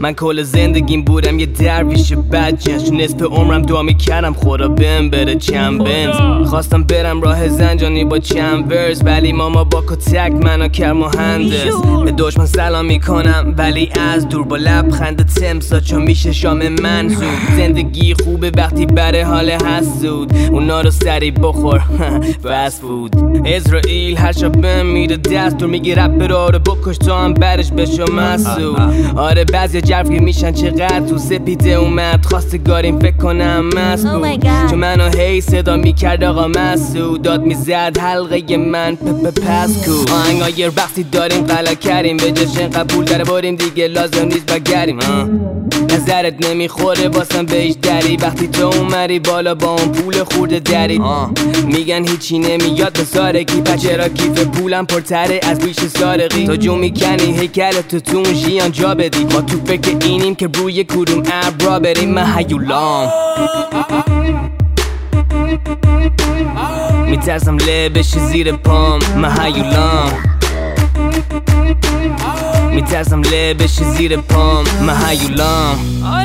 من کل زندگیم بودم یه درویش بدجنس، نصف عمرم دعا میکردم خدا بهم بده چند بنز. خواستم برم راه زنجانی با چند ورز، ولی ماما با کتک منو کرد مهندس. به دشمن سلام میکنم ولی از دور، با لبخند تمسا چون میشه شام من زود. زندگی خوبه وقتی بره حال حسود، اونا رو سری بخور فست فود. اسرائیل هر شب بهم میده دستور، میگه رپرها رو بکش تا هم برش بشو مسعود. آره بعضی جرفی میشن چقدر تو سپیده اومد خواستگاریم فکر کنم مست بود، چون منو هی صدا میکرد آقا مسعود. داد میزد حلقه من پس کو. آهنگای رقصی داریم غلا کردیم، به جشن قبول در باریم دیگه لازم نیست بگریم. نظرت نمیخوره باسم بهش دری، وقتی تو اومری بالا با اون پول خورده دری. میگن هیچی نمیاد به سارگی، بچه را کیف پولم پرتره از بیش سارقی. تو جو میکنی هیکلت تو اون ژیان جا بدی، ما تو فکر اینیم که روی کدوم ابرا بریم. من هیولام میترسم له بشی زیر پام. من هیولام میترسم له بشی زیر پام. من هیولام.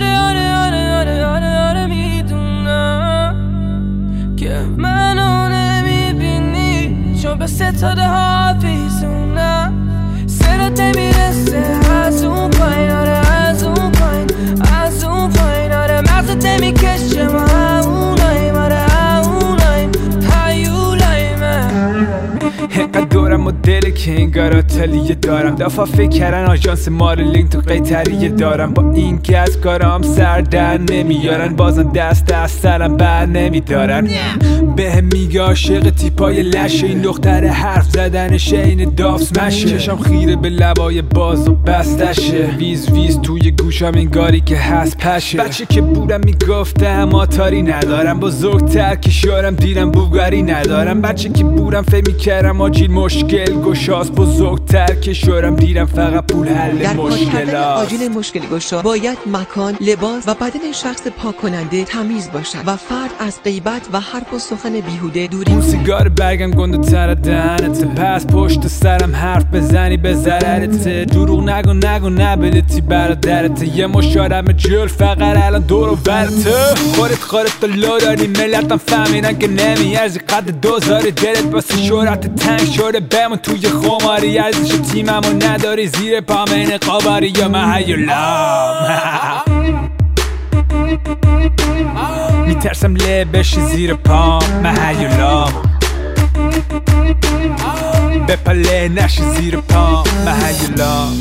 آره میدونم که منو نمیبینی، چون به ستاره ها ویزونم. سرت نمیرسه از اون پایین، آره از اون پایین، از اون پایین. آره مغزت نمیکشه ما هموناییم، آره هموناییم، هیولاییمه. اینقدر دورم و دل که انگار آتلیه دارم، دفعه فکر کردن آژانس مارلینگ تو قیتریه دارم. با این که از کارام سر در نمیارن، بازم دست از سرم بر نمیدارن. بهم میگه عاشق تیپای لشه، این دختر حرف زدنشه این دافس مشه. چشم خیره به لبای باز و بستشه، ویز ویز توی گوشم انگاری که هست پشه. بچه که بودم میگفتم آتاری ندارم، بزرگتر که شارم دیدم بوگاری ندارم. بچه که بودم فکر میکردم آجیل مشکل گشاست، بزرگتر که شارم دیدم فقط پول حل مشکلات. در آجیل مشکل گشا باید مکان، لباس و بدن شخص پاک کننده تمیز باشد و فرد از غیبت و حرف و سخن بیهوده دوری. اون سیگار برگم گنده تر دهنته، پس پشت سرم حرف بزنی به ضررته. دروغ نگو نبلتی برادرته، یه مشارم جل فقط الان دور و برته. خودت لو داری ملتم فهمیدن که نمیارزی قد دوزاری، دلت واسه شهرت تنگ شده بمون توی خماری. ارزش تیممو نداری زیر پامین قاباری، یا من هیولام میترسم له بشی زیر پام. من هیولام بپله نشی زیر پام. من هیولام.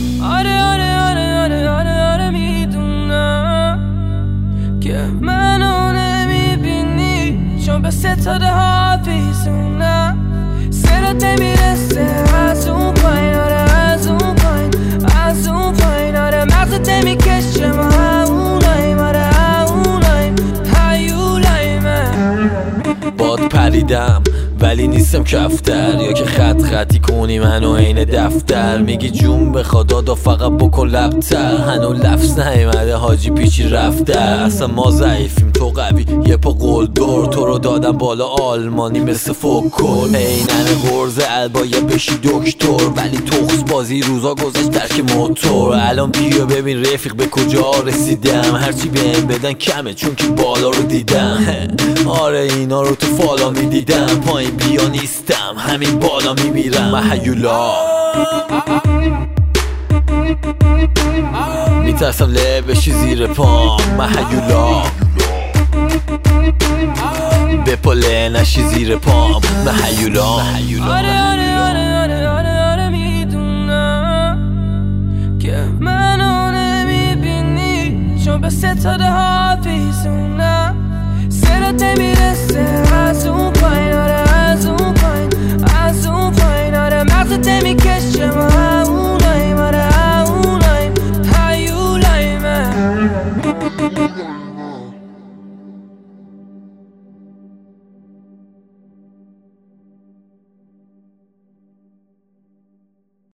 آره میدونم که منو نمیبینی، چون به ستاره ها ویزونم. سرت نمیرسه از اون پایین، آره از اون پایین، از اون پایین. آره مغزت نمیکشه ما هموناییم، آره هموناییم، هیولاییمه. باد پریدم ولی نیستم کفتر، یا که خطی کنی منو عین دفتر. میگی جون بخواد دادا فقط بکن لبتر، هنو لفظ نیومده حاجی پیچی رفته. اصلا ما ضعیفیم تو قوی، یه پا قلدر. تو رو دادم بالا آلمانی مثل فوکل، اینن غرزه البایه بشی دکتر. ولی تخص بازی روزا گذشت درک موتور. الان بیا ببین رفیق به کجا رسیدم، هرچی بهم بدن کمه چون که بالا رو دیدم. آره اینا رو تو فالا میدیدم، پایین بیا نیستم همین بالا میمیرم. من هیولام میترسم له بشی زیر پام. من هیولام بپله نشی زیر پام. من هیولام. آره میدونم که منو نمیبینی، چون به ستاره ها